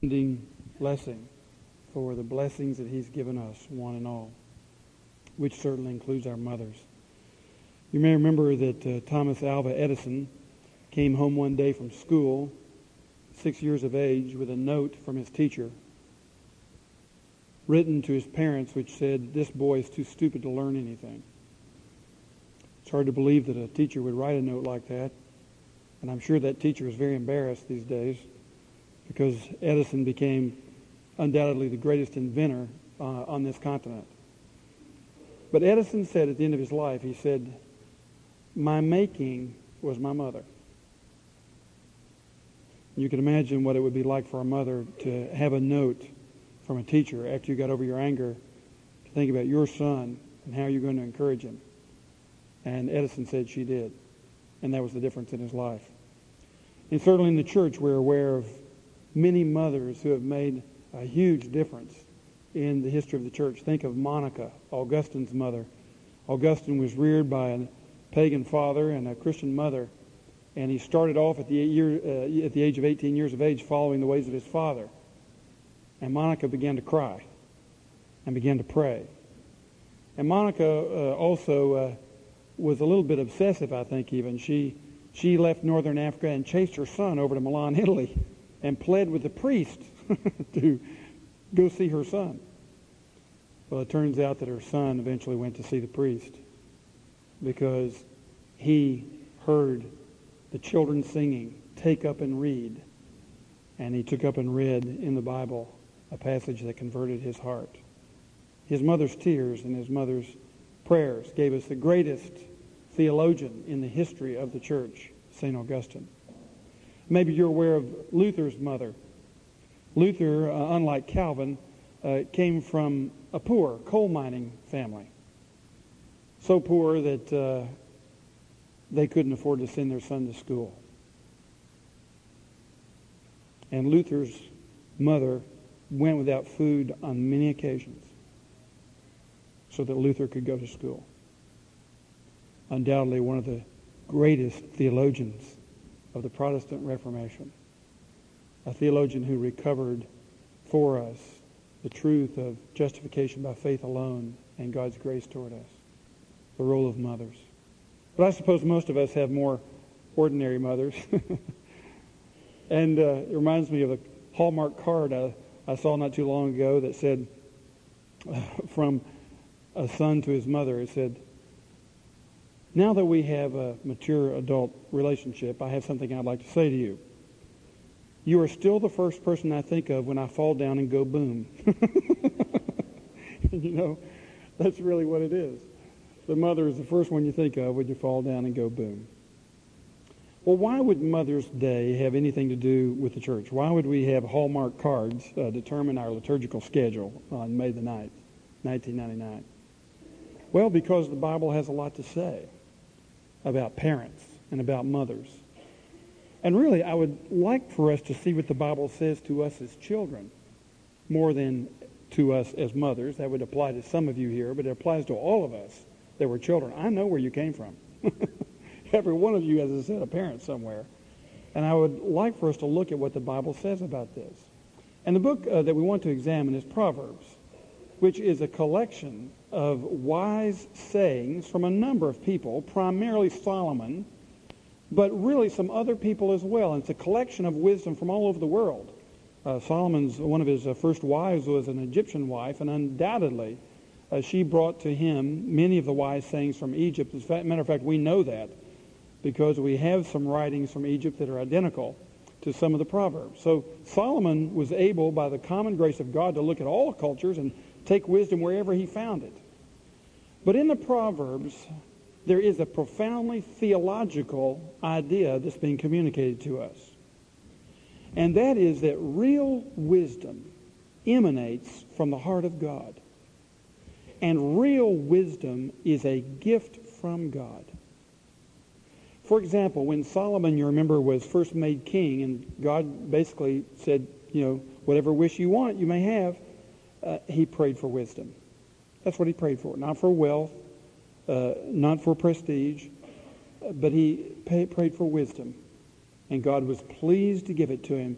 ending blessing for the blessings that He's given us, one and all, which certainly includes our mothers. You may remember that Thomas Alva Edison came home one day from school, 6 years of age, with a note from his teacher written to his parents which said, "This boy is too stupid to learn anything." It's hard to believe that a teacher would write a note like that, and I'm sure that teacher is very embarrassed these days because Edison became undoubtedly the greatest inventor on this continent. But Edison said at the end of his life, he said, "My making was my mother." You can imagine what it would be like for a mother to have a note from a teacher after you got over your anger to think about your son and how you're going to encourage him. And Edison said she did. And that was the difference in his life. And certainly in the church, we're aware of many mothers who have made a huge difference in the history of the church. Think of Monica, Augustine's mother. Augustine was reared by a pagan father and a Christian mother. And he started off at the age of 18 years of age following the ways of his father. And Monica began to cry and began to pray. And Monica also was a little bit obsessive, I think even. She left northern Africa and chased her son over to Milan, Italy, and pled with the priest to go see her son. Well, it turns out that her son eventually went to see the priest because he heard the children singing, "Take up and read." And he took up and read in the Bible a passage that converted his heart. His mother's tears and his mother's prayers gave us the greatest theologian in the history of the church, St. Augustine. Maybe you're aware of Luther's mother. Luther, unlike Calvin, came from a poor coal mining family. So poor that they couldn't afford to send their son to school. And Luther's mother went without food on many occasions so that Luther could go to school. Undoubtedly one of the greatest theologians of the Protestant Reformation. A theologian who recovered for us the truth of justification by faith alone and God's grace toward us. The role of mothers. But I suppose most of us have more ordinary mothers. And it reminds me of a Hallmark card I saw not too long ago that said, from a son to his mother, it said, "Now that we have a mature adult relationship, I have something I'd like to say to you. You are still the first person I think of when I fall down and go boom." You know, that's really what it is. The mother is the first one you think of when you fall down and go boom. Well, why would Mother's Day have anything to do with the church? Why would we have Hallmark cards determine our liturgical schedule on May the 9th, 1999? Well, because the Bible has a lot to say about parents and about mothers. And really, I would like for us to see what the Bible says to us as children more than to us as mothers. That would apply to some of you here, but it applies to all of us that were children. I know where you came from. Every one of you has a set of parents somewhere. And I would like for us to look at what the Bible says about this. And the book that we want to examine is Proverbs, which is a collection of wise sayings from a number of people, primarily Solomon, but really some other people as well. And it's a collection of wisdom from all over the world. Solomon's, one of his first wives was an Egyptian wife, and undoubtedly she brought to him many of the wise sayings from Egypt. As a matter of fact, we know that because we have some writings from Egypt that are identical to some of the Proverbs. So Solomon was able, by the common grace of God, to look at all cultures and take wisdom wherever he found it. But in the Proverbs, there is a profoundly theological idea that's being communicated to us. And that is that real wisdom emanates from the heart of God. And real wisdom is a gift from God. For example, when Solomon, you remember, was first made king, and God basically said, whatever wish you want, you may have, he prayed for wisdom. That's what he prayed for. Not for wealth, not for prestige, but he prayed for wisdom. And God was pleased to give it to him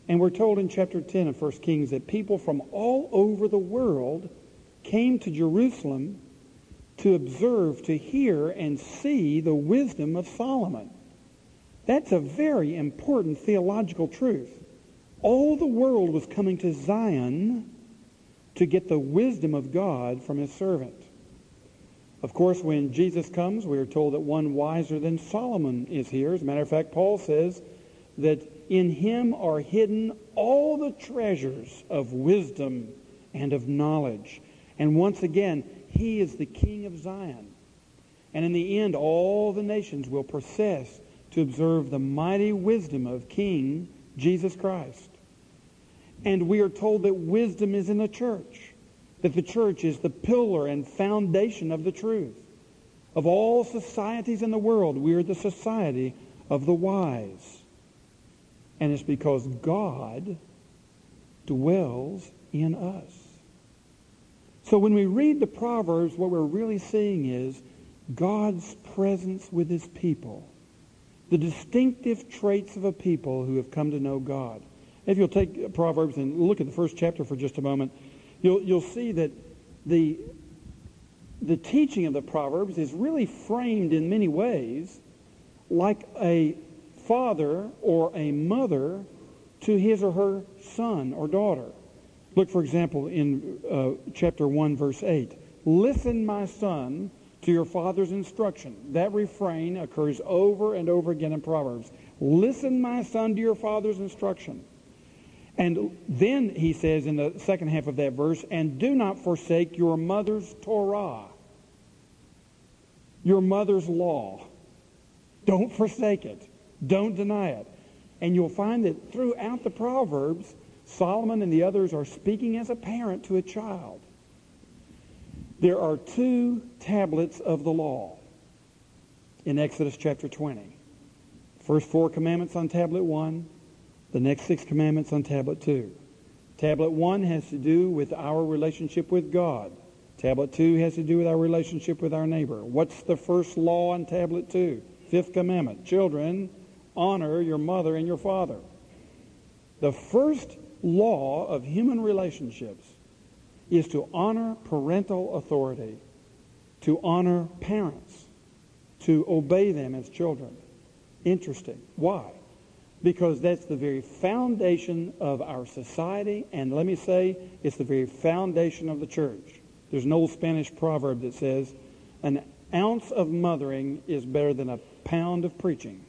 And we're told in chapter 10 of 1 Kings that people from all over the world came to Jerusalem to observe, to hear, and see the wisdom of Solomon. That's a very important theological truth. All the world was coming to Zion to get the wisdom of God from his servant. Of course, when Jesus comes, we are told that one wiser than Solomon is here. As a matter of fact, Paul says that in him are hidden all the treasures of wisdom and of knowledge. And once again, he is the King of Zion. And in the end, all the nations will process to observe the mighty wisdom of King Jesus Christ. And we are told that wisdom is in the church, that the church is the pillar and foundation of the truth. Of all societies in the world, we are the society of the wise. And it's because God dwells in us. So when we read the Proverbs, what we're really seeing is God's presence with his people. The distinctive traits of a people who have come to know God. If you'll take Proverbs and look at the first chapter for just a moment, you'll see that the teaching of the Proverbs is really framed in many ways like a father or a mother to his or her son or daughter. Look, for example, in chapter 1, verse 8. Listen, my son, to your father's instruction. That refrain occurs over and over again in Proverbs. Listen, my son, to your father's instruction. And then he says in the second half of that verse, and do not forsake your mother's Torah, your mother's law. Don't forsake it. Don't deny it. And you'll find that throughout the Proverbs, Solomon and the others are speaking as a parent to a child. There are 2 tablets of the law in Exodus chapter 20. First 4 commandments on tablet 1, the next 6 commandments on tablet 2. Tablet 1 has to do with our relationship with God. Tablet 2 has to do with our relationship with our neighbor. What's the first law on tablet 2? 5th commandment. Children, honor your mother and your father. The first law of human relationships is to honor parental authority, to honor parents, to obey them as children. Interesting. Why? Because that's the very foundation of our society, and let me say, it's the very foundation of the church. There's an old Spanish proverb that says, an ounce of mothering is better than a pound of preaching.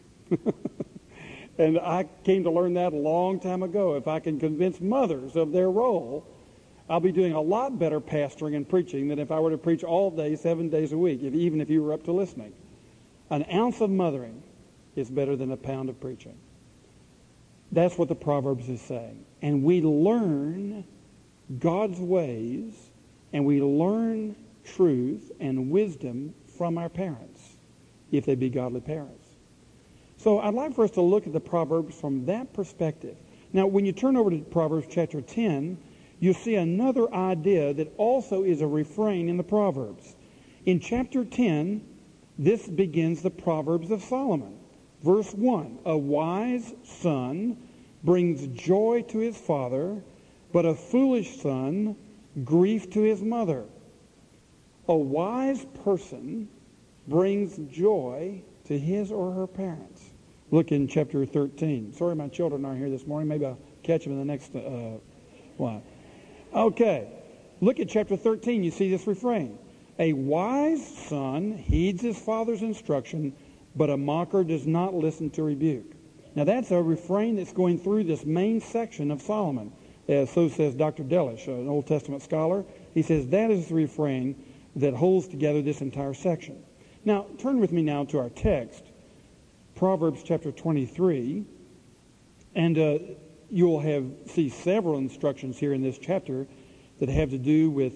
And I came to learn that a long time ago. If I can convince mothers of their role, I'll be doing a lot better pastoring and preaching than if I were to preach all day, 7 days a week, even if you were up to listening. An ounce of mothering is better than a pound of preaching. That's what the Proverbs is saying. And we learn God's ways, and we learn truth and wisdom from our parents, if they be godly parents. So I'd like for us to look at the Proverbs from that perspective. Now, when you turn over to Proverbs chapter 10, you'll see another idea that also is a refrain in the Proverbs. In chapter 10, this begins the Proverbs of Solomon. Verse 1, a wise son brings joy to his father, but a foolish son grief to his mother. A wise person brings joy to his or her parents. Look in chapter 13. Sorry my children aren't here this morning. Maybe I'll catch them in the next one. Okay. Look at chapter 13. You see this refrain. A wise son heeds his father's instruction, but a mocker does not listen to rebuke. Now that's a refrain that's going through this main section of Solomon. So says Dr. Delish, an Old Testament scholar. He says that is the refrain that holds together this entire section. Now, turn with me now to our text, Proverbs chapter 23, and you'll see several instructions here in this chapter that have to do with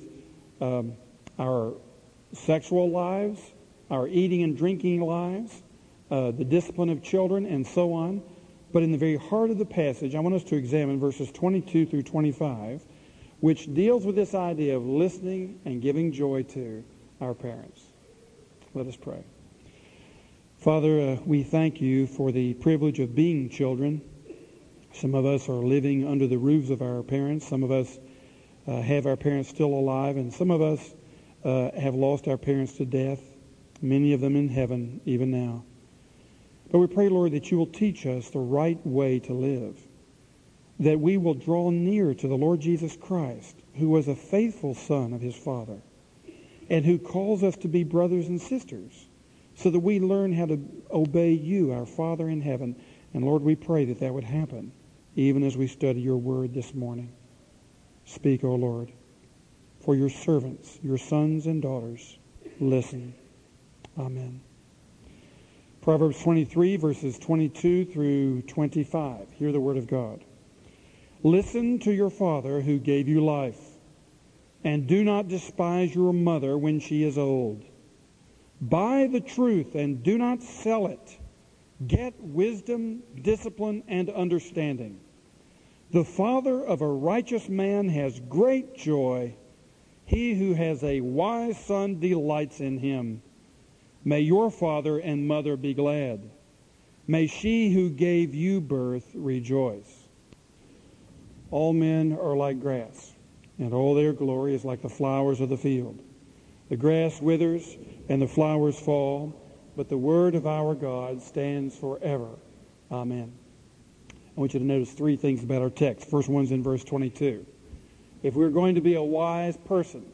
our sexual lives, our eating and drinking lives, the discipline of children, and so on. But in the very heart of the passage, I want us to examine verses 22 through 25, which deals with this idea of listening and giving joy to our parents. Let us pray. Father, we thank you for the privilege of being children. Some of us are living under the roofs of our parents. Some of us have our parents still alive, and some of us have lost our parents to death, many of them in heaven even now. But we pray, Lord, that you will teach us the right way to live, that we will draw near to the Lord Jesus Christ, who was a faithful son of his Father, and who calls us to be brothers and sisters, so that we learn how to obey you, our Father in heaven. And Lord, we pray that that would happen, even as we study your word this morning. Speak, O Lord, for your servants, your sons and daughters, listen. Amen. Proverbs 23, verses 22 through 25. Hear the word of God. Listen to your father who gave you life, and do not despise your mother when she is old. Buy the truth and do not sell it. Get wisdom, discipline, and understanding. The father of a righteous man has great joy. He who has a wise son delights in him. May your father and mother be glad. May she who gave you birth rejoice. All men are like grass, and all their glory is like the flowers of the field. The grass withers and the flowers fall, but the word of our God stands forever. Amen. I want you to notice three things about our text. First one's in verse 22. If we're going to be a wise person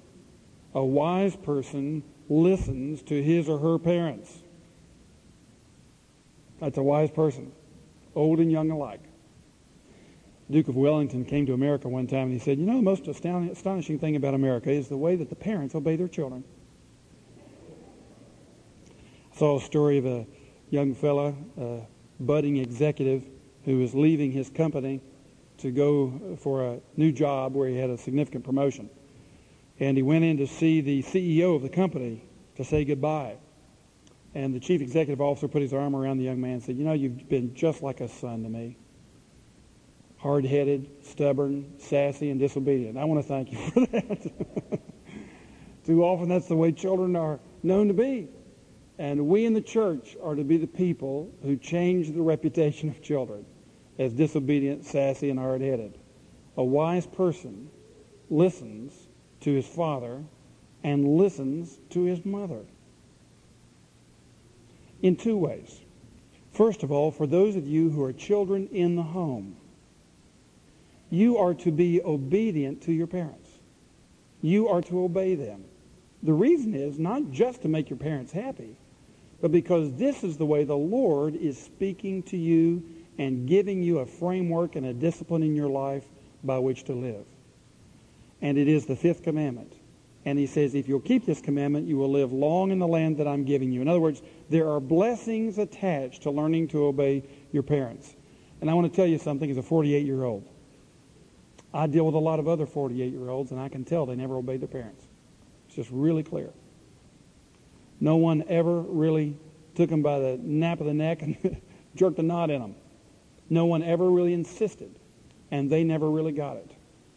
listens to his or her parents. That's a wise person, old and young alike. Duke of Wellington came to America one time and he said, you know, the most astonishing thing about America is the way that the parents obey their children. I saw a story of a young fella, a budding executive, who was leaving his company to go for a new job where he had a significant promotion. And he went in to see the CEO of the company to say goodbye. And the chief executive officer put his arm around the young man and said, you know, you've been just like a son to me. Hard-headed, stubborn, sassy, and disobedient. I want to thank you for that. Too often that's the way children are known to be. And we in the church are to be the people who change the reputation of children as disobedient, sassy, and hard-headed. A wise person listens to his father and listens to his mother. In two ways. First of all, for those of you who are children in the home, you are to be obedient to your parents. You are to obey them. The reason is not just to make your parents happy, but because this is the way the Lord is speaking to you and giving you a framework and a discipline in your life by which to live. And it is the fifth commandment. And he says, if you'll keep this commandment, you will live long in the land that I'm giving you. In other words, there are blessings attached to learning to obey your parents. And I want to tell you something as a 48-year-old. I deal with a lot of other 48-year-olds, and I can tell they never obeyed their parents. It's just really clear. No one ever really took them by the nape of the neck and jerked a knot in them. No one ever really insisted, and they never really got it.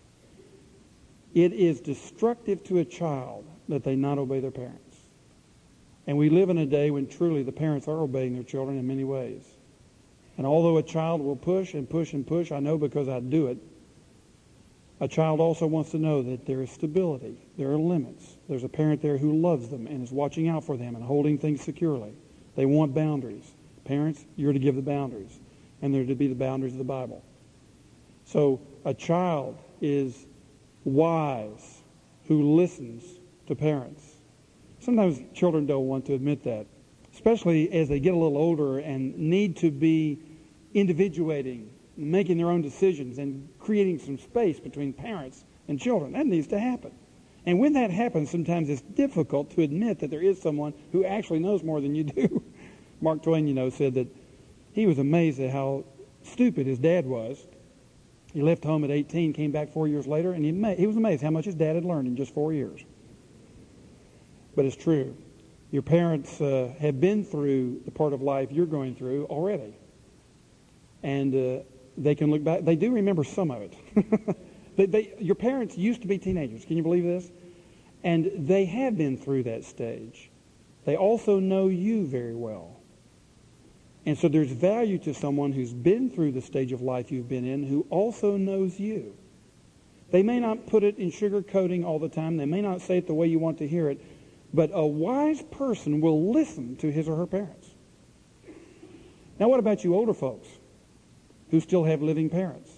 It is destructive to a child that they not obey their parents. And we live in a day when truly the parents are obeying their children in many ways. And although a child will push and push and push, I know because I do it, a child also wants to know that there is stability. There are limits. There's a parent there who loves them and is watching out for them and holding things securely. They want boundaries. Parents, you're to give the boundaries. And they're to be the boundaries of the Bible. So a child is wise who listens to parents. Sometimes children don't want to admit that, especially as they get a little older and need to be individuating, making their own decisions and creating some space between parents and children. That needs to happen. And when that happens, sometimes it's difficult to admit that there is someone who actually knows more than you do. Mark Twain, said that he was amazed at how stupid his dad was. He left home at 18, came back 4 years later, and he was amazed how much his dad had learned in just 4 years. But it's true. Your parents have been through the part of life you're going through already. And they can look back. They do remember some of it. Your parents used to be teenagers. Can you believe this? And they have been through that stage. They also know you very well. And so there's value to someone who's been through the stage of life you've been in, who also knows you. They may not put it in sugar coating all the time. They may not say it the way you want to hear it. But a wise person will listen to his or her parents. Now, what about you older folks who still have living parents?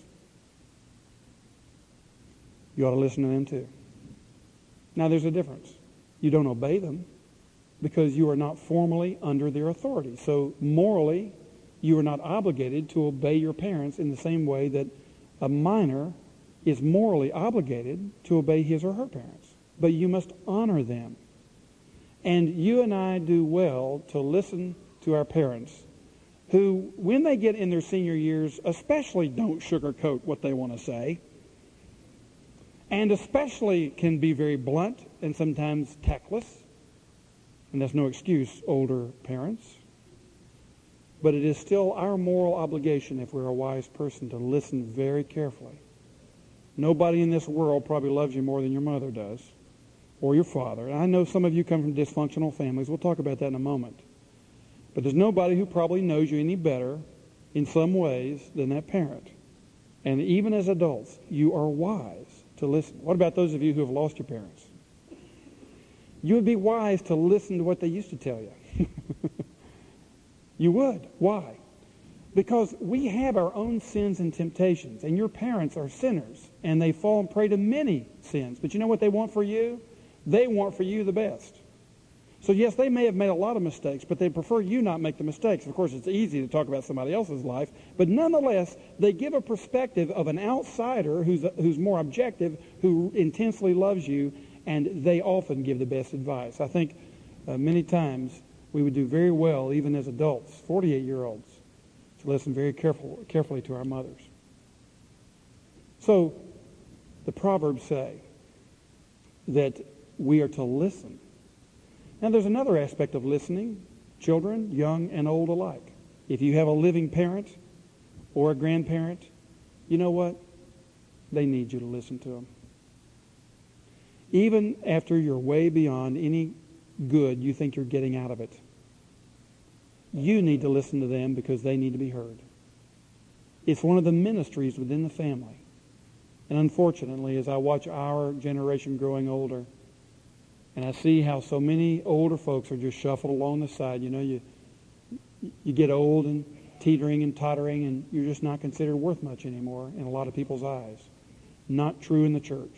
You ought to listen to them too. Now, there's a difference. You don't obey them because you are not formally under their authority. So, morally, you are not obligated to obey your parents in the same way that a minor is morally obligated to obey his or her parents. But you must honor them. And you and I do well to listen to our parents who, when they get in their senior years, especially don't sugarcoat what they want to say, and especially can be very blunt and sometimes tactless. And that's no excuse, older parents. But it is still our moral obligation, if we're a wise person, to listen very carefully. Nobody in this world probably loves you more than your mother does, or your father. And I know some of you come from dysfunctional families. We'll talk about that in a moment. But there's nobody who probably knows you any better in some ways than that parent. And even as adults, you are wise to listen. What about those of you who have lost your parents? You would be wise to listen to what they used to tell you. You would. Why? Because we have our own sins and temptations, and your parents are sinners, and they fall and prey to many sins. But you know what they want for you? They want for you the best. So yes, they may have made a lot of mistakes, but they prefer you not make the mistakes. Of course, it's easy to talk about somebody else's life, but nonetheless, they give a perspective of an outsider who's more objective, who intensely loves you, and they often give the best advice. I think many times we would do very well, even as adults, 48-year-olds, to listen very carefully to our mothers. So the Proverbs say that we are to listen. Now, there's another aspect of listening, children, young and old alike. If you have a living parent or a grandparent, you know what? They need you to listen to them. Even after you're way beyond any good you think you're getting out of it, you need to listen to them because they need to be heard. It's one of the ministries within the family. And unfortunately, as I watch our generation growing older, and I see how so many older folks are just shuffled along the side. You know, you get old and teetering and tottering, and you're just not considered worth much anymore in a lot of people's eyes. Not true in the church.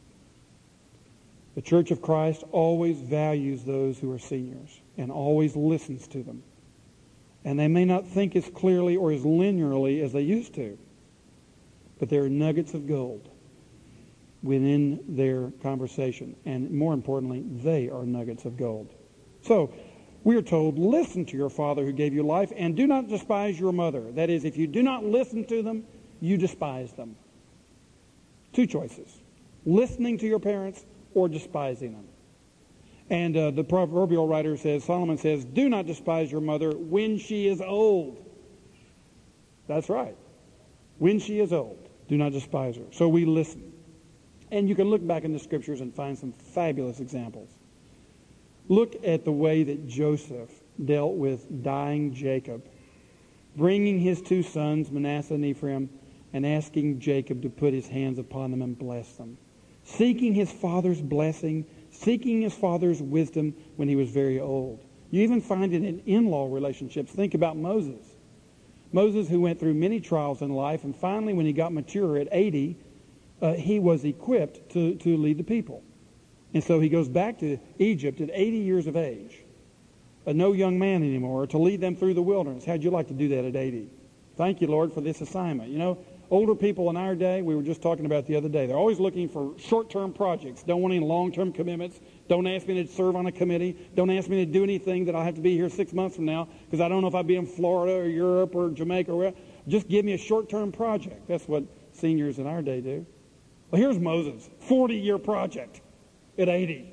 The Church of Christ always values those who are seniors and always listens to them. And they may not think as clearly or as linearly as they used to, but there are nuggets of gold within their conversation. And more importantly, they are nuggets of gold. So, we are told, listen to your father who gave you life, and do not despise your mother. That is, if you do not listen to them, you despise them. Two choices. Listening to your parents or despising them. And the proverbial writer says, Solomon says, do not despise your mother when she is old. That's right. When she is old, do not despise her. So we listen. And you can look back in the scriptures and find some fabulous examples. Look at the way that Joseph dealt with dying Jacob, bringing his two sons, Manasseh and Ephraim, and asking Jacob to put his hands upon them and bless them. Seeking his father's blessing, seeking his father's wisdom when he was very old. You even find it in in-law relationships. Think about Moses. Moses, who went through many trials in life, and finally when he got mature at 80, he was equipped to lead the people. And so he goes back to Egypt at 80 years of age, no young man anymore, to lead them through the wilderness. How'd you like to do that at 80? Thank you, Lord, for this assignment. You know, older people in our day, we were just talking about the other day, they're always looking for short-term projects. Don't want any long-term commitments. Don't ask me to serve on a committee. Don't ask me to do anything that I'll have to be here 6 months from now because I don't know if I'll be in Florida or Europe or Jamaica or wherever. Just give me a short-term project. That's what seniors in our day do. Well, here's Moses, 40-year project at 80.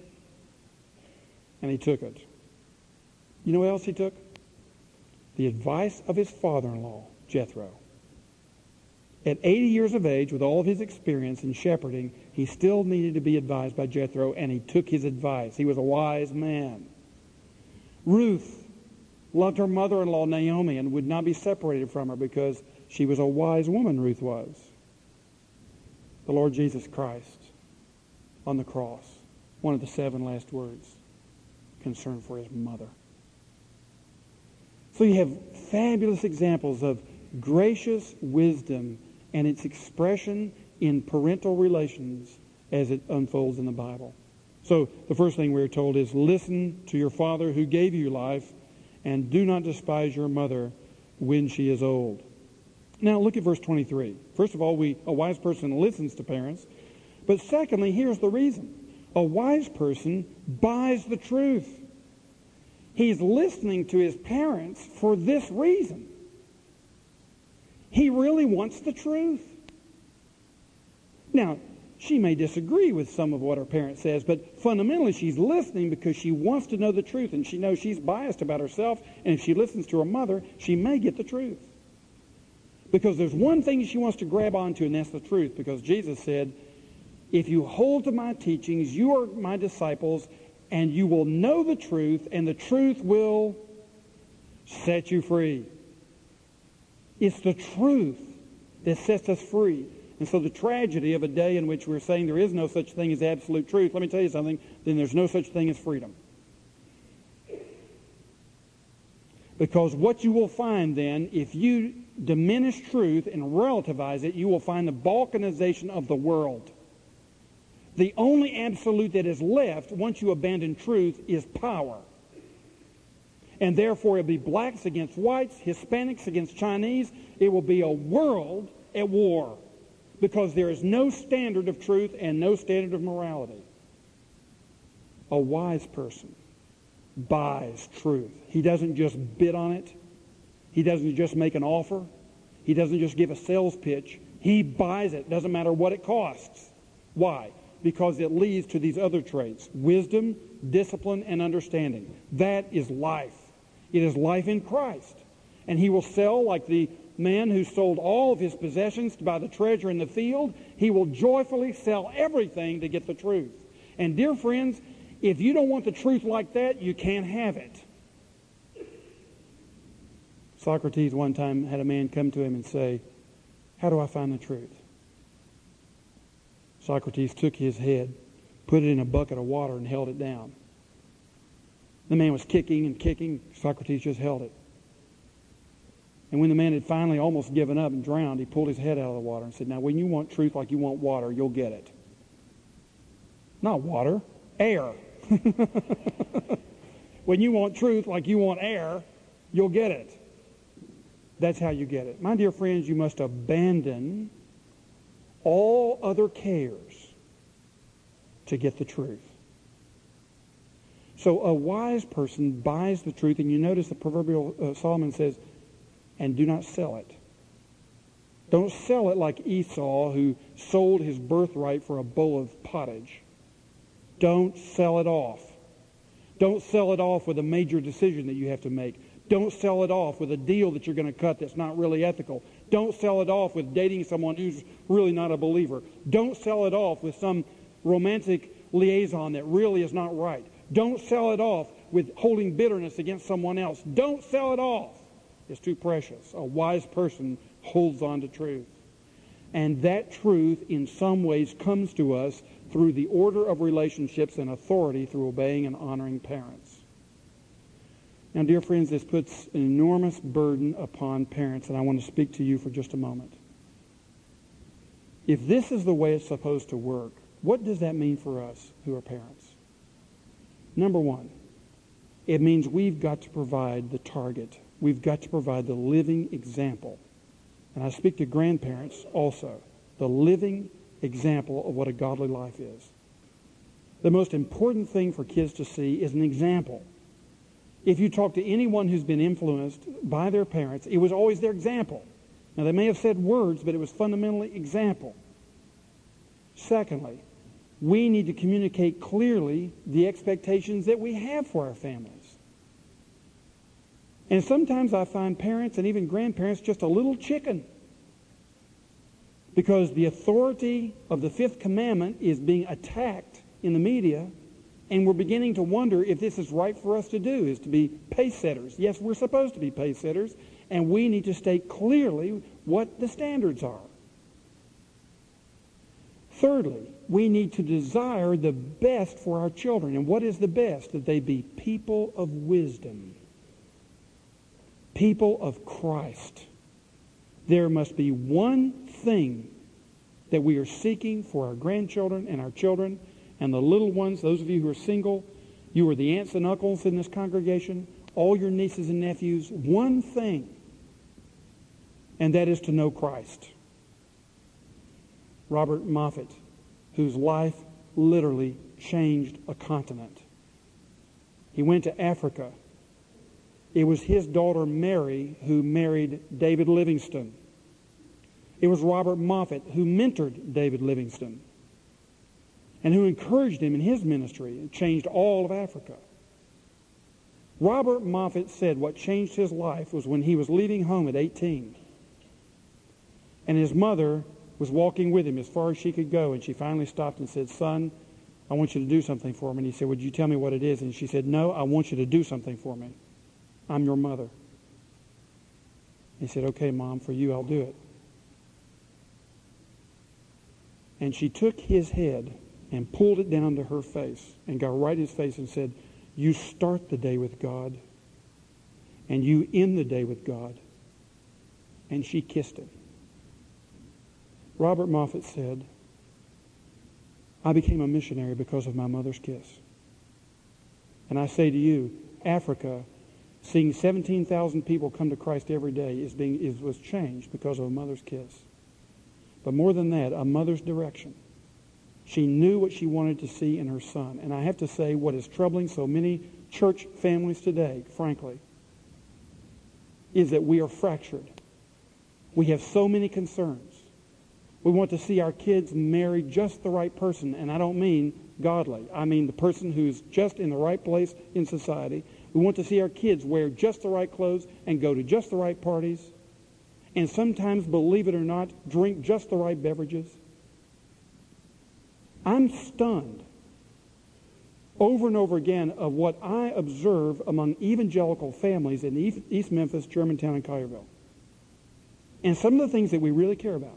And he took it. You know what else he took? The advice of his father-in-law, Jethro. At 80 years of age, with all of his experience in shepherding, he still needed to be advised by Jethro, and he took his advice. He was a wise man. Ruth, loved her mother-in-law, Naomi, and would not be separated from her because she was a wise woman, Ruth was. The Lord Jesus Christ on the cross, one of the 7 last words, concern for his mother. So you have fabulous examples of gracious wisdom and its expression in parental relations as it unfolds in the Bible. So the first thing we're told is, listen to your father who gave you life, and do not despise your mother when she is old. Now look at verse 23. First of all, a wise person listens to parents. But secondly, here's the reason. A wise person buys the truth. He's listening to his parents for this reason. He really wants the truth. Now, she may disagree with some of what her parent says, but fundamentally she's listening because she wants to know the truth, and she knows she's biased about herself, and if she listens to her mother, she may get the truth. Because there's one thing she wants to grab onto, and that's the truth, because Jesus said, if you hold to my teachings, you are my disciples, and you will know the truth, and the truth will set you free. It's the truth that sets us free. And so the tragedy of a day in which we're saying there is no such thing as absolute truth, let me tell you something, then there's no such thing as freedom. Because what you will find then, if you diminish truth and relativize it, you will find the balkanization of the world. The only absolute that is left once you abandon truth is power. And therefore it will be blacks against whites, Hispanics against Chinese. It will be a world at war because there is no standard of truth and no standard of morality. A wise person buys truth. He doesn't just bid on it. He doesn't just make an offer. He doesn't just give a sales pitch. He buys it. Doesn't matter what it costs. Why? Because it leads to these other traits: wisdom, discipline, and understanding. That is life. It is life in Christ. And he will sell like the man who sold all of his possessions to buy the treasure in the field. He will joyfully sell everything to get the truth. And dear friends, if you don't want the truth like that, you can't have it. Socrates one time had a man come to him and say, how do I find the truth? Socrates took his head, put it in a bucket of water, and held it down. The man was kicking and kicking. Socrates just held it. And when the man had finally almost given up and drowned, he pulled his head out of the water and said, now when you want truth like you want water, you'll get it. Not water, air. When you want truth like you want air, you'll get it. That's how you get it. My dear friends, you must abandon all other cares to get the truth. So a wise person buys the truth, and you notice the proverbial Solomon says, and do not sell it. Don't sell it like Esau, who sold his birthright for a bowl of pottage. Don't sell it off. Don't sell it off with a major decision that you have to make. Don't sell it off with a deal that you're going to cut that's not really ethical. Don't sell it off with dating someone who's really not a believer. Don't sell it off with some romantic liaison that really is not right. Don't sell it off with holding bitterness against someone else. Don't sell it off. It's too precious. A wise person holds on to truth. And that truth in some ways comes to us through the order of relationships and authority through obeying and honoring parents. Now, dear friends, this puts an enormous burden upon parents, and I want to speak to you for just a moment. If this is the way it's supposed to work, what does that mean for us who are parents? Number one, it means we've got to provide the target. We've got to provide the living example. And I speak to grandparents also. The living example of what a godly life is. The most important thing for kids to see is an example. If you talk to anyone who's been influenced by their parents, it was always their example. Now, they may have said words, but it was fundamentally example. Secondly, we need to communicate clearly the expectations that we have for our families. And sometimes I find parents and even grandparents just a little chicken, because the authority of the fifth commandment is being attacked in the media, And we're beginning to wonder if this is right for us to do, is to be pace setters. Yes, we're supposed to be pace setters, and we need to state clearly what the standards are. Thirdly, we need to desire the best for our children. And what is the best? That they be people of wisdom, people of Christ. There must be one thing that we are seeking for our grandchildren and our children and the little ones. Those of you who are single, you are the aunts and uncles in this congregation, all your nieces and nephews, one thing, and that is to know Christ. Robert Moffat, whose life literally changed a continent. He went to Africa. It was his daughter Mary who married David Livingstone. It was Robert Moffat who mentored David Livingstone and who encouraged him in his ministry and changed all of Africa. Robert Moffat said what changed his life was when he was leaving home at 18. And his mother was walking with him as far as she could go, and she finally stopped and said, "Son, I want you to do something for me." And he said, "Would you tell me what it is?" And she said, "No, I want you to do something for me. I'm your mother." He said, "Okay, Mom, for you I'll do it." And she took his head and pulled it down to her face and got right in his face and said, "You start the day with God, and you end the day with God." And she kissed him. Robert Moffat said, "I became a missionary because of my mother's kiss." And I say to you, Africa, seeing 17,000 people come to Christ every day was changed because of a mother's kiss. But more than that, a mother's direction. She knew what she wanted to see in her son. And I have to say, what is troubling so many church families today, frankly, is that we are fractured. We have so many concerns. We want to see our kids marry just the right person, and I don't mean godly. I mean the person who's just in the right place in society. We want to see our kids wear just the right clothes and go to just the right parties, and sometimes, believe it or not, drink just the right beverages. I'm stunned over and over again of what I observe among evangelical families in East Memphis, Germantown, and Collierville. And some of the things that we really care about.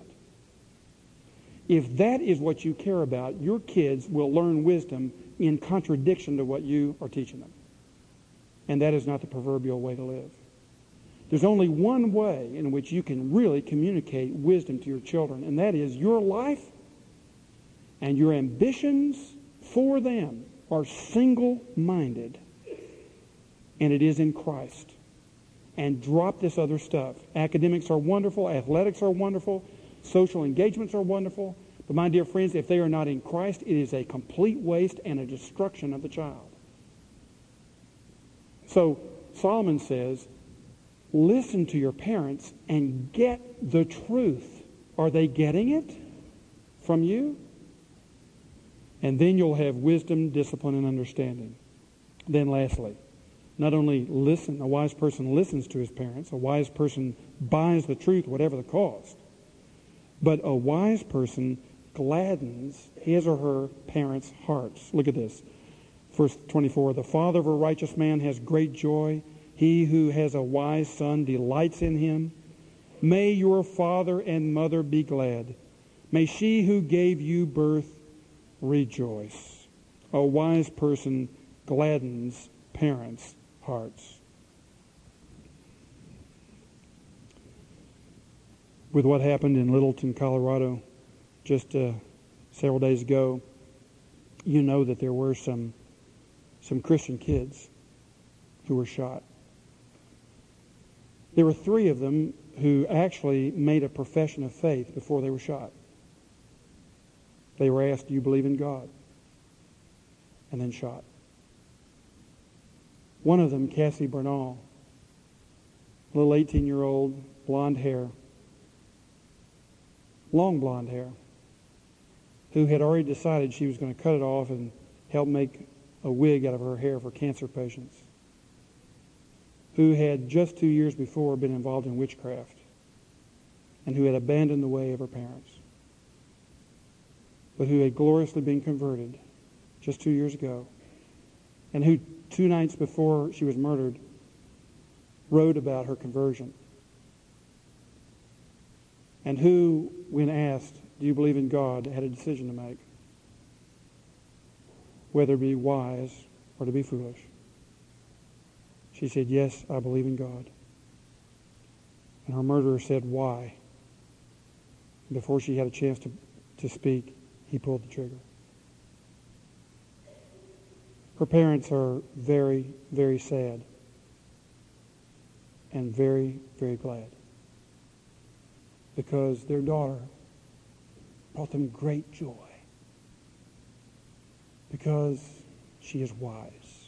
If that is what you care about, your kids will learn wisdom in contradiction to what you are teaching them. And that is not the proverbial way to live. There's only one way in which you can really communicate wisdom to your children, and that is your life and your ambitions for them are single-minded, and it is in Christ. And drop this other stuff. Academics are wonderful, athletics are wonderful, social engagements are wonderful, but my dear friends, if they are not in Christ, it is a complete waste and a destruction of the child. So Solomon says, listen to your parents and get the truth. Are they getting it from you? And then you'll have wisdom, discipline, and understanding. Then lastly, not only listen, a wise person listens to his parents, a wise person buys the truth, whatever the cost, but a wise person gladdens his or her parents' hearts. Look at this. Verse 24, the father of a righteous man has great joy. He who has a wise son delights in him. May your father and mother be glad. May she who gave you birth rejoice. A wise person gladdens parents' hearts. With what happened in Littleton, Colorado, just several days ago, you know that there were some Christian kids who were shot. There were 3 of them who actually made a profession of faith before they were shot. They were asked, "Do you believe in God?" And then shot. One of them, Cassie Bernal, a little 18-year-old, blonde hair, long blonde hair, who had already decided she was going to cut it off and help make a wig out of her hair for cancer patients, who had just 2 years before been involved in witchcraft and who had abandoned the way of her parents, but who had gloriously been converted just 2 years ago and who 2 nights before she was murdered wrote about her conversion, and who, when asked, do you believe in God, had a decision to make, whether to be wise or to be foolish. She said, yes, I believe in God. And her murderer said, why? Before she had a chance to speak, he pulled the trigger. Her parents are very, very sad and very, very glad, because their daughter brought them great joy, because she is wise.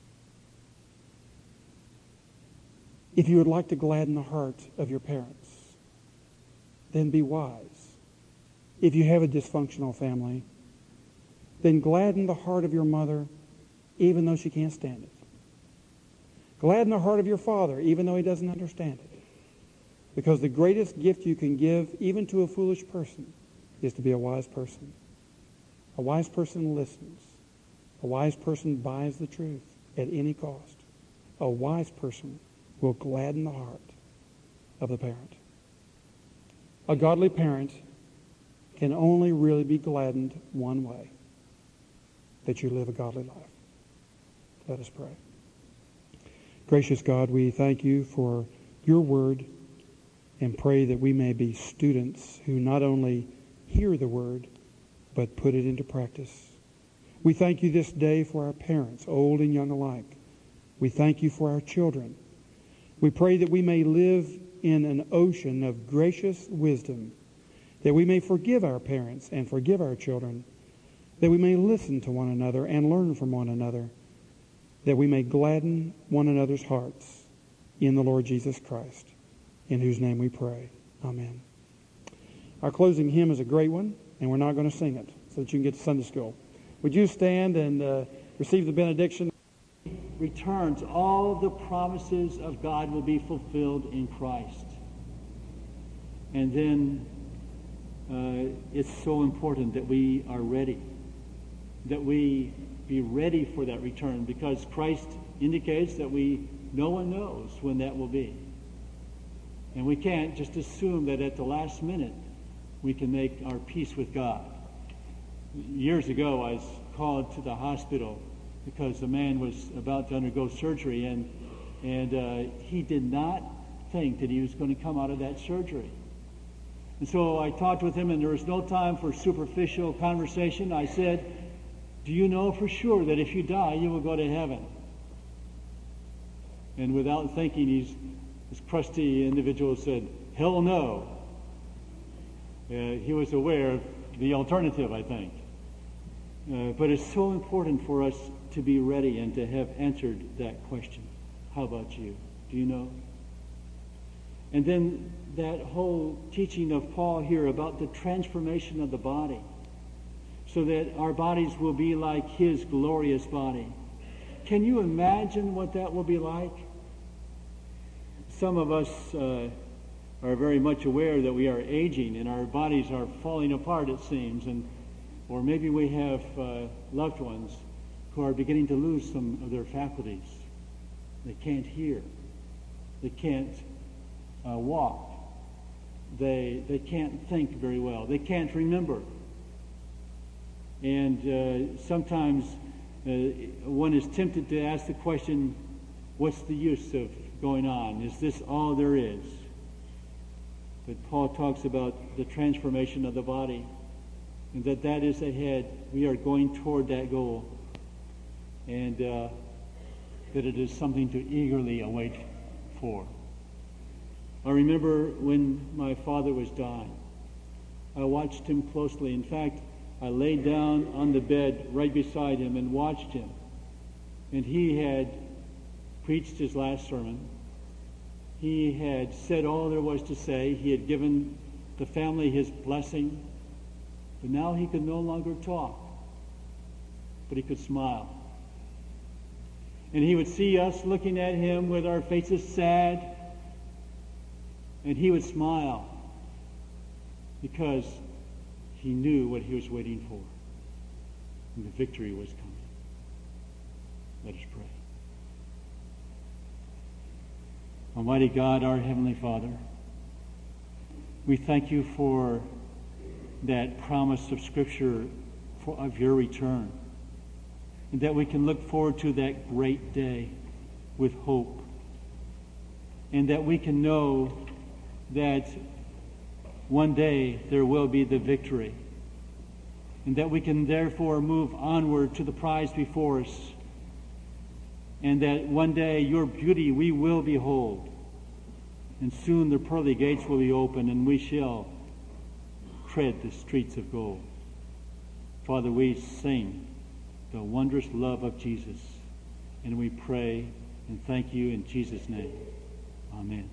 If you would like to gladden the heart of your parents, then be wise. If you have a dysfunctional family, then gladden the heart of your mother, even though she can't stand it. Gladden the heart of your father, even though he doesn't understand it. Because the greatest gift you can give, even to a foolish person, is to be a wise person. A wise person listens. A wise person buys the truth at any cost. A wise person will gladden the heart of the parent. A godly parent can only really be gladdened one way: that you live a godly life. Let us pray. Gracious God, we thank you for your word and pray that we may be students who not only hear the word, but put it into practice. We thank you this day for our parents, old and young alike. We thank you for our children. We pray that we may live in an ocean of gracious wisdom, that we may forgive our parents and forgive our children, that we may listen to one another and learn from one another, that we may gladden one another's hearts in the Lord Jesus Christ, in whose name we pray. Amen. Our closing hymn is a great one, and we're not going to sing it so that you can get to Sunday school. Would you stand and receive the benediction? Returns, all the promises of God will be fulfilled in Christ. And then it's so important that we are ready, that we be ready for that return, because Christ indicates that no one knows when that will be. And we can't just assume that at the last minute we can make our peace with God. Years ago, I was called to the hospital because the man was about to undergo surgery, and he did not think that he was going to come out of that surgery. And so I talked with him, and there was no time for superficial conversation. I said, do you know for sure that if you die, you will go to heaven? And without thinking, this crusty individual said, hell no. He was aware of the alternative, I think. But it's so important for us to be ready and to have answered that question. How about you? Do you know? And then that whole teaching of Paul here about the transformation of the body, so that our bodies will be like his glorious body. Can you imagine what that will be like? Some of us are very much aware that we are aging and our bodies are falling apart, it seems, or maybe we have loved ones who are beginning to lose some of their faculties. They can't hear. They can't walk. They can't think very well. They can't remember. And sometimes one is tempted to ask the question, what's the use of going on? Is this all there is? But Paul talks about the transformation of the body, and that is ahead. We are going toward that goal, and that it is something to eagerly await for. I remember when my father was dying, I watched him closely. In fact, I laid down on the bed right beside him and watched him. And he had preached his last sermon. He had said all there was to say. He had given the family his blessing. But now he could no longer talk, but he could smile. And he would see us looking at him with our faces sad, and he would smile because he knew what he was waiting for, and the victory was coming. Let us pray. Almighty God, our Heavenly Father, we thank you for that promise of Scripture of your return, and that we can look forward to that great day with hope, and that we can know that one day there will be the victory, and that we can therefore move onward to the prize before us, and that one day your beauty we will behold, and soon the pearly gates will be opened, and we shall tread the streets of gold. Father, we sing the wondrous love of Jesus, and we pray and thank you in Jesus' name. Amen.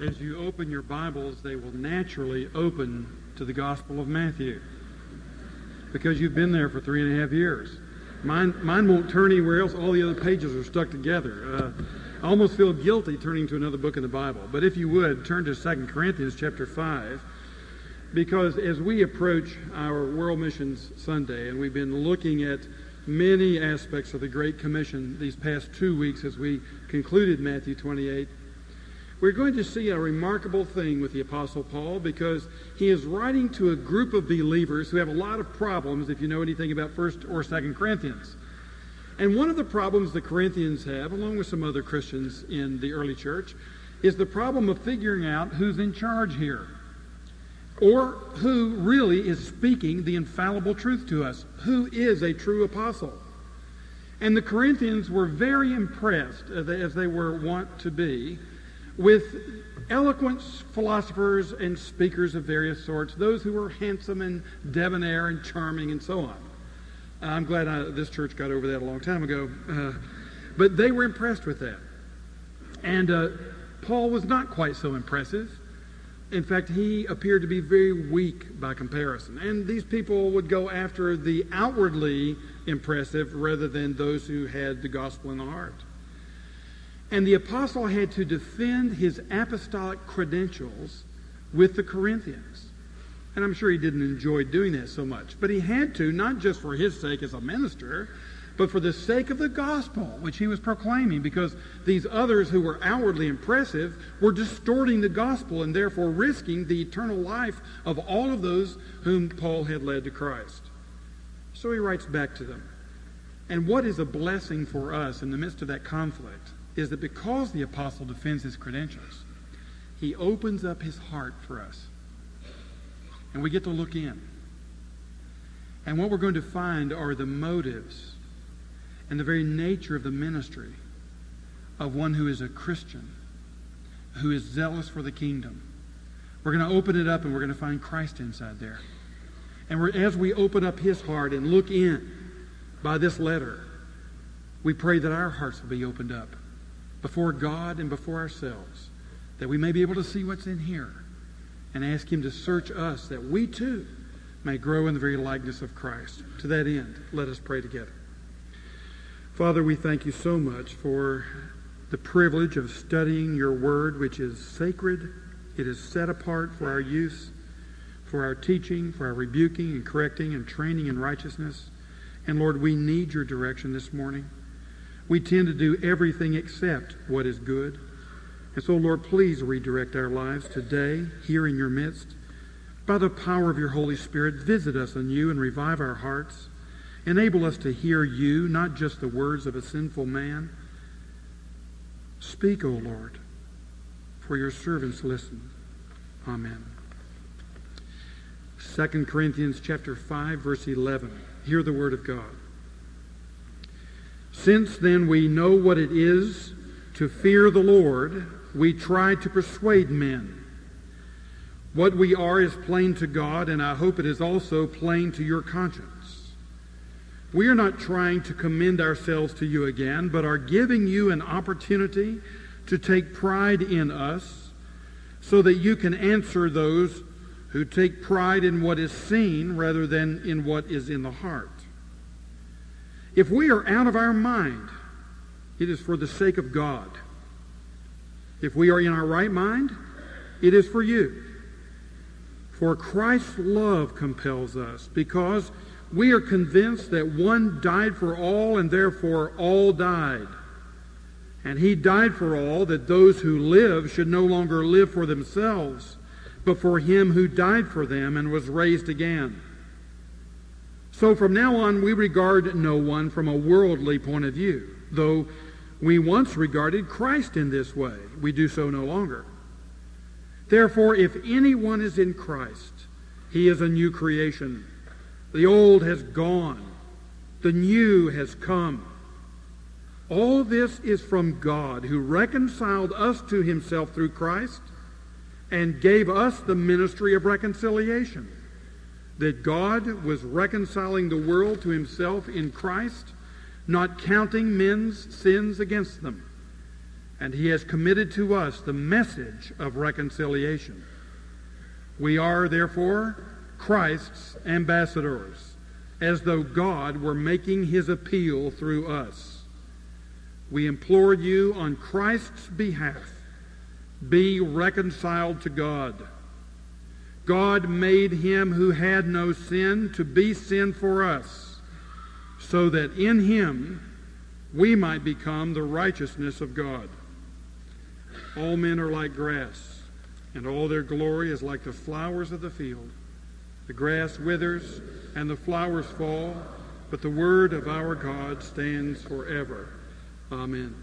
As you open your Bibles, they will naturally open to the Gospel of Matthew, because you've been there for 3.5 years. Mine won't turn anywhere else. All the other pages are stuck together. I almost feel guilty turning to another book in the Bible. But if you would, turn to 2 Corinthians chapter 5, because as we approach our World Missions Sunday, and we've been looking at many aspects of the Great Commission these past 2 weeks as we concluded Matthew 28, we're going to see a remarkable thing with the Apostle Paul, because he is writing to a group of believers who have a lot of problems, if you know anything about 1st or 2nd Corinthians. And one of the problems the Corinthians have, along with some other Christians in the early church, is the problem of figuring out who's in charge here, or who really is speaking the infallible truth to us. Who is a true apostle? And the Corinthians were very impressed, as they were wont to be, with eloquent philosophers and speakers of various sorts, those who were handsome and debonair and charming and so on. I'm glad this church got over that a long time ago. But they were impressed with that. And Paul was not quite so impressive. In fact, he appeared to be very weak by comparison. And these people would go after the outwardly impressive rather than those who had the gospel in the heart. And the apostle had to defend his apostolic credentials with the Corinthians. And I'm sure he didn't enjoy doing that so much. But he had to, not just for his sake as a minister, but for the sake of the gospel, which he was proclaiming, because these others who were outwardly impressive were distorting the gospel and therefore risking the eternal life of all of those whom Paul had led to Christ. So he writes back to them. And what is a blessing for us in the midst of that conflict is that because the apostle defends his credentials, he opens up his heart for us. And we get to look in. And what we're going to find are the motives and the very nature of the ministry of one who is a Christian, who is zealous for the kingdom. We're going to open it up and we're going to find Christ inside there. And as we open up his heart and look in by this letter, we pray that our hearts will be opened up before God and before ourselves, that we may be able to see what's in here and ask him to search us, that we too may grow in the very likeness of Christ. To that end, let us pray together. Father, we thank you so much for the privilege of studying your word, which is sacred. It is set apart for our use, for our teaching, for our rebuking and correcting and training in righteousness. And Lord, we need your direction this morning. We tend to do everything except what is good. And so, Lord, please redirect our lives today, here in your midst. By the power of your Holy Spirit, visit us anew and revive our hearts. Enable us to hear you, not just the words of a sinful man. Speak, O Lord, for your servants listen. Amen. 2 Corinthians chapter 5, verse 11. Hear the word of God. Since then we know what it is to fear the Lord, we try to persuade men. What we are is plain to God, and I hope it is also plain to your conscience. We are not trying to commend ourselves to you again, but are giving you an opportunity to take pride in us, so that you can answer those who take pride in what is seen rather than in what is in the heart. If we are out of our mind, it is for the sake of God. If we are in our right mind, it is for you. For Christ's love compels us, because we are convinced that one died for all, and therefore all died. And he died for all, that those who live should no longer live for themselves, but for him who died for them and was raised again. So from now on, we regard no one from a worldly point of view, though we once regarded Christ in this way. We do so no longer. Therefore, if anyone is in Christ, he is a new creation. The old has gone. The new has come. All this is from God, who reconciled us to himself through Christ and gave us the ministry of reconciliation. That God was reconciling the world to himself in Christ, not counting men's sins against them. and he has committed to us the message of reconciliation. We are, therefore, Christ's ambassadors, as though God were making his appeal through us. We implore you on Christ's behalf, be reconciled to God. God made him who had no sin to be sin for us, so that in him we might become the righteousness of God. All men are like grass, and all their glory is like the flowers of the field. The grass withers, and the flowers fall, but the word of our God stands forever. Amen.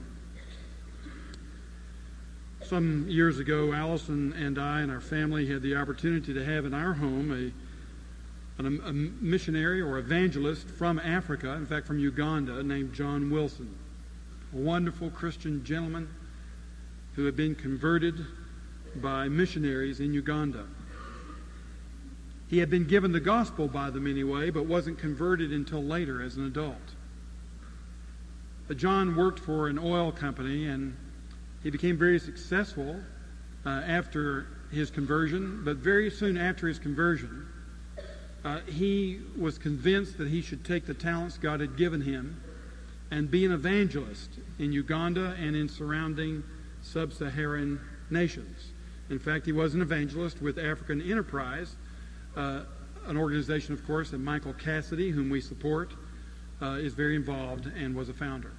Some years ago, Allison and I and our family had the opportunity to have in our home a missionary or evangelist from Africa, in fact from Uganda, named John Wilson, a wonderful Christian gentleman who had been converted by missionaries in Uganda. He had been given the gospel by them anyway, but wasn't converted until later as an adult. John worked for an oil company, and he became very successful after his conversion, but very soon after his conversion, he was convinced that he should take the talents God had given him and be an evangelist in Uganda and in surrounding sub-Saharan nations. In fact, he was an evangelist with African Enterprise, an organization, of course, that Michael Cassidy, whom we support, is very involved and was a founder.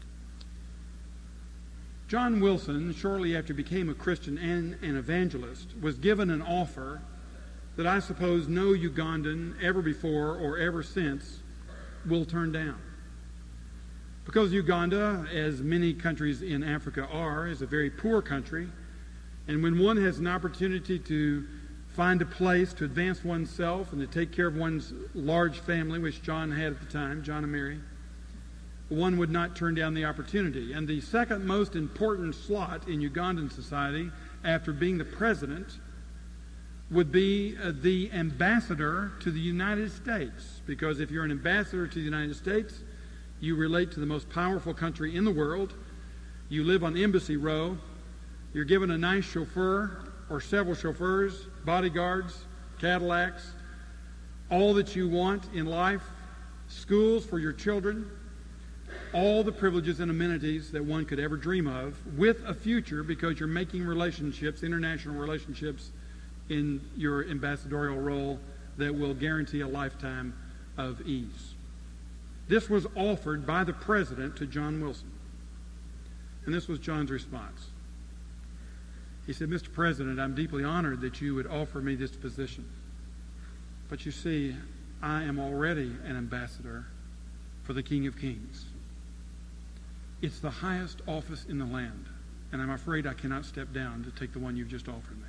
John Wilson, shortly after he became a Christian and an evangelist, was given an offer that I suppose no Ugandan ever before or ever since will turn down. Because Uganda, as many countries in Africa are, is a very poor country, and when one has an opportunity to find a place to advance oneself and to take care of one's large family, which John had at the time, John and Mary, one would not turn down the opportunity. And the second most important slot in Ugandan society, after being the president, would be the ambassador to the United States. Because if you're an ambassador to the United States, you relate to the most powerful country in the world. You live on Embassy Row. You're given a nice chauffeur or several chauffeurs, bodyguards, Cadillacs, all that you want in life, schools for your children, all the privileges and amenities that one could ever dream of, with a future, because you're making relationships, international relationships, in your ambassadorial role that will guarantee a lifetime of ease. This was offered by the president to John Wilson. And this was John's response. He said, "Mr. President, I'm deeply honored that you would offer me this position. But you see, I am already an ambassador for the King of Kings. It's the highest office in the land, and I'm afraid I cannot step down to take the one you've just offered me."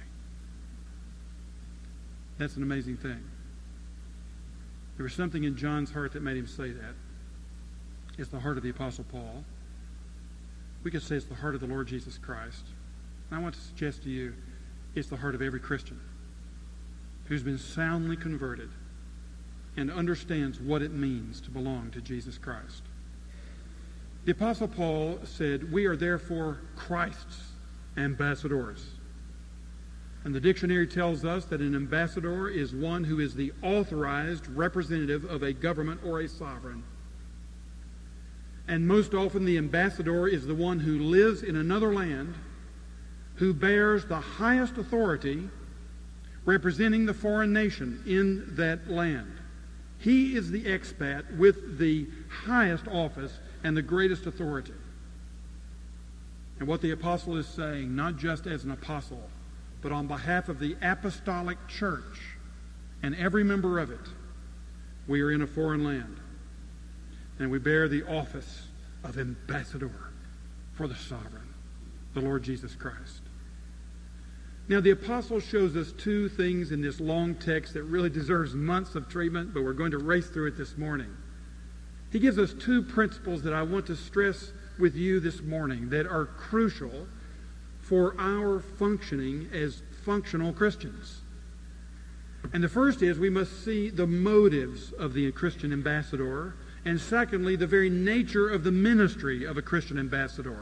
That's an amazing thing. There was something in John's heart that made him say that. It's the heart of the Apostle Paul. We could say it's the heart of the Lord Jesus Christ. And I want to suggest to you, it's the heart of every Christian who's been soundly converted and understands what it means to belong to Jesus Christ. The Apostle Paul said, "We are therefore Christ's ambassadors." And the dictionary tells us that an ambassador is one who is the authorized representative of a government or a sovereign. And most often the ambassador is the one who lives in another land, who bears the highest authority representing the foreign nation in that land. He is the expat with the highest office and the greatest authority. And what the apostle is saying, not just as an apostle, but on behalf of the apostolic church and every member of it, we are in a foreign land, and we bear the office of ambassador for the sovereign, the Lord Jesus Christ. Now, the apostle shows us two things in this long text that really deserves months of treatment, but we're going to race through it this morning. He gives us two principles that I want to stress with you this morning that are crucial for our functioning as functional Christians. And the first is we must see the motives of the Christian ambassador, and secondly, the very nature of the ministry of a Christian ambassador.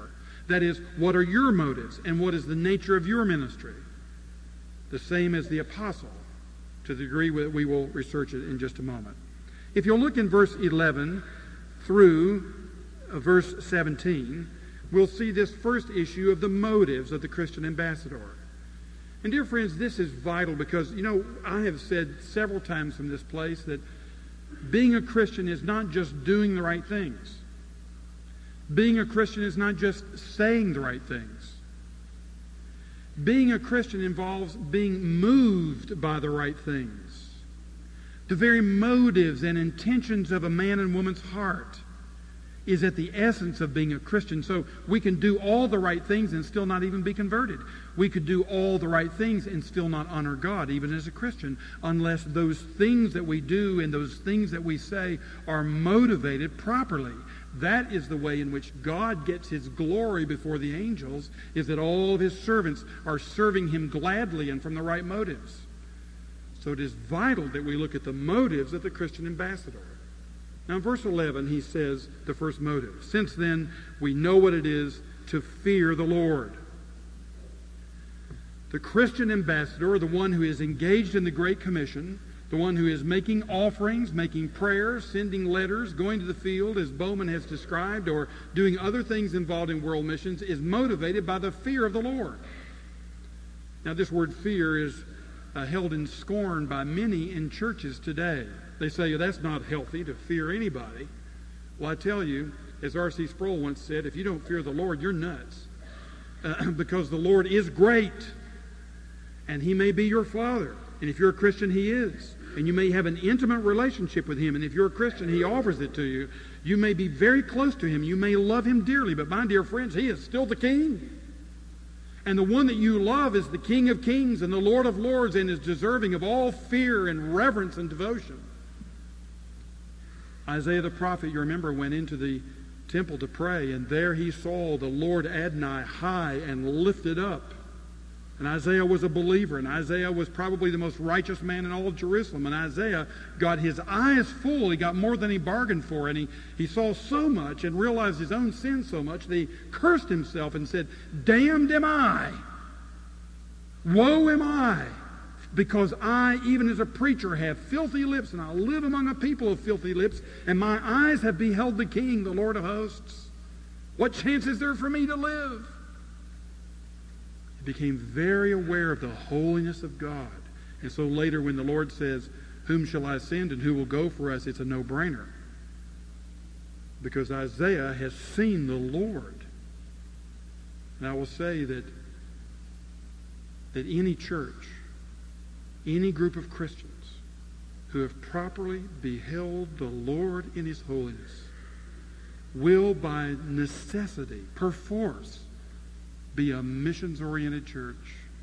That is, what are your motives and what is the nature of your ministry? The same as the apostle, to the degree that we will research it in just a moment. If you'll look in verse 11 through verse 17, we'll see this first issue of the motives of the Christian ambassador. And dear friends, this is vital because, I have said several times from this place that being a Christian is not just doing the right things. Being a Christian is not just saying the right things. Being a Christian involves being moved by the right things. The very motives and intentions of a man and woman's heart is at the essence of being a Christian. So we can do all the right things and still not even be converted. We could do all the right things and still not honor God, even as a Christian, unless those things that we do and those things that we say are motivated properly. That is the way in which God gets his glory before the angels, is that all of his servants are serving him gladly and from the right motives. So it is vital that we look at the motives of the Christian ambassador. Now in verse 11 he says the first motive. Since then we know what it is to fear the Lord. The Christian ambassador, the one who is engaged in the Great Commission, the one who is making offerings, making prayers, sending letters, going to the field as Bowman has described, or doing other things involved in world missions, is motivated by the fear of the Lord. Now this word fear is held in scorn by many in churches today. They say that's not healthy to fear anybody. Well, I tell you, as R.C. Sproul once said, if you don't fear the Lord, you're nuts. Because the Lord is great, and he may be your Father. And if you're a Christian, he is. And you may have an intimate relationship with him. And if you're a Christian, he offers it to you. You may be very close to him. You may love him dearly. But my dear friends, he is still the King. And the one that you love is the King of Kings and the Lord of Lords, and is deserving of all fear and reverence and devotion. Isaiah the prophet, you remember, went into the temple to pray, and there he saw the Lord Adonai high and lifted up. And Isaiah was a believer, and Isaiah was probably the most righteous man in all of Jerusalem. And Isaiah got his eyes full. He got more than he bargained for, and he saw so much and realized his own sin so much that he cursed himself and said, "Damned am I! Woe am I! Because I, even as a preacher, have filthy lips, and I live among a people of filthy lips, and my eyes have beheld the King, the Lord of hosts. What chance is there for me to live?" Became very aware of the holiness of God. And so later when the Lord says, "Whom shall I send and who will go for us?" it's a no-brainer. Because Isaiah has seen the Lord. And I will say that any church, any group of Christians who have properly beheld the Lord in his holiness will by necessity, perforce, be a missions-oriented church.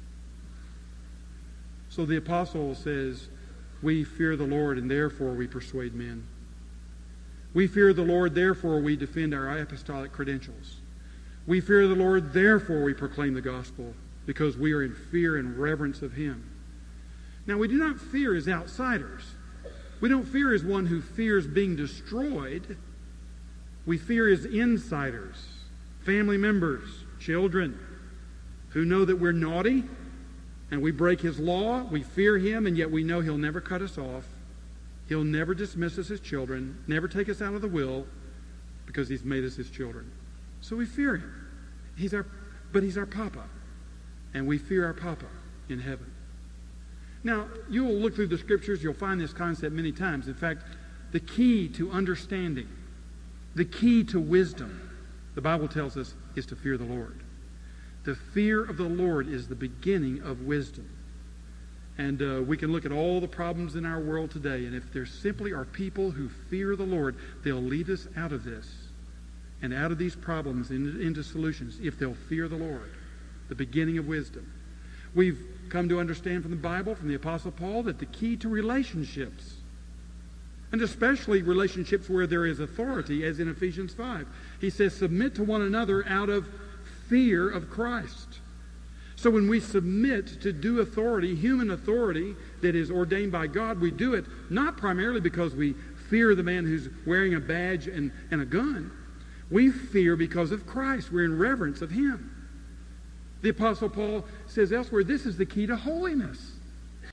So the apostle says, we fear the Lord and therefore we persuade men. We fear the Lord, therefore we defend our apostolic credentials. We fear the Lord, therefore we proclaim the gospel, because we are in fear and reverence of him. Now we do not fear as outsiders. We don't fear as one who fears being destroyed. We fear as insiders, family members, children who know that we're naughty and we break his law. We fear him, and yet we know he'll never cut us off. He'll never dismiss us as children, never take us out of the will, because he's made us his children. So we fear him. But he's our Papa, and we fear our Papa in heaven. Now, you will look through the scriptures, you'll find this concept many times. In fact, the key to understanding, the key to wisdom, the Bible tells us, is to fear the Lord. The fear of the Lord is the beginning of wisdom. And we can look at all the problems in our world today, and if there simply are people who fear the Lord, they'll lead us out of this and out of these problems into solutions if they'll fear the Lord, the beginning of wisdom. We've come to understand from the Bible, from the Apostle Paul, that the key to relationships, and especially relationships where there is authority, as in Ephesians 5, he says, submit to one another out of fear of Christ. So when we submit to do authority, human authority that is ordained by God, we do it not primarily because we fear the man who's wearing a badge and a gun. We fear because of Christ. We're in reverence of Him. The Apostle Paul says elsewhere, this is the key to holiness.